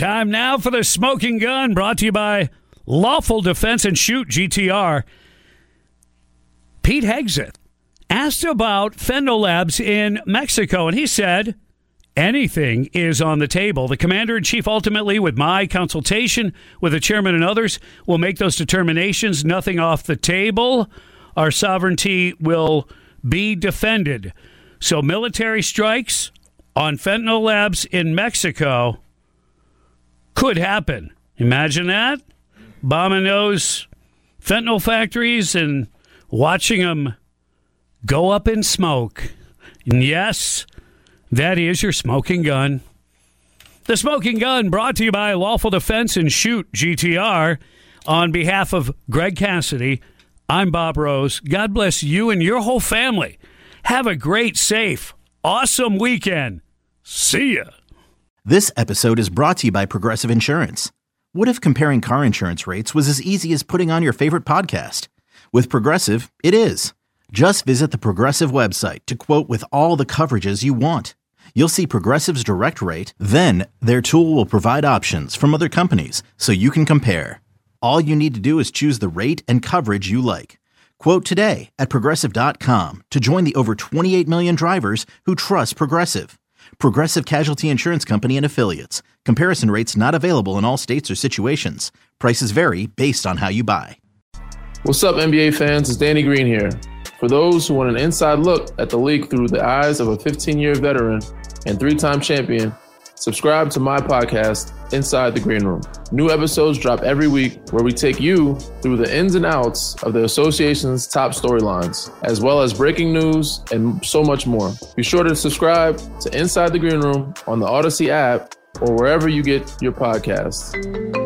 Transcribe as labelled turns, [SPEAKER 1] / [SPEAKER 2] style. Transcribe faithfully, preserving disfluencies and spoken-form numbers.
[SPEAKER 1] Time now for the Smoking Gun, brought to you by Lawful Defense and Shoot, G T R. Pete Hegseth asked about Fentanyl labs in Mexico, and he said, anything is on the table. The commander-in-chief ultimately, with my consultation with the chairman and others, will make those determinations. Nothing off the table. Our sovereignty will be defended. So military strikes on fentanyl labs in Mexico could happen. Imagine that. Bombing those fentanyl factories and watching them go up in smoke. And yes, that is your smoking gun. The Smoking Gun, brought to you by Lawful Defense and Shoot, G T R. On behalf of Greg Cassidy, I'm Bob Rose. God bless you and your whole family. Have a great, safe, awesome weekend. See ya.
[SPEAKER 2] This episode is brought to you by Progressive Insurance. What if comparing car insurance rates was as easy as putting on your favorite podcast? With Progressive, it is. Just visit the Progressive website to quote with all the coverages you want. You'll see Progressive's direct rate, then their tool will provide options from other companies so you can compare. All you need to do is choose the rate and coverage you like. Quote today at Progressive dot com to join the over twenty-eight million drivers who trust Progressive. Progressive Casualty Insurance Company and Affiliates. Comparison rates not available in all states or situations. Prices vary based on how you buy.
[SPEAKER 3] What's up, N B A fans? It's Danny Green here. For those who want an inside look at the league through the eyes of a fifteen-year veteran and three-time champion, subscribe to my podcast, Inside the Green Room. New episodes drop every week where we take you through the ins and outs of the association's top storylines, as well as breaking news and so much more. Be sure to subscribe to Inside the Green Room on the Odyssey app or wherever you get your podcasts.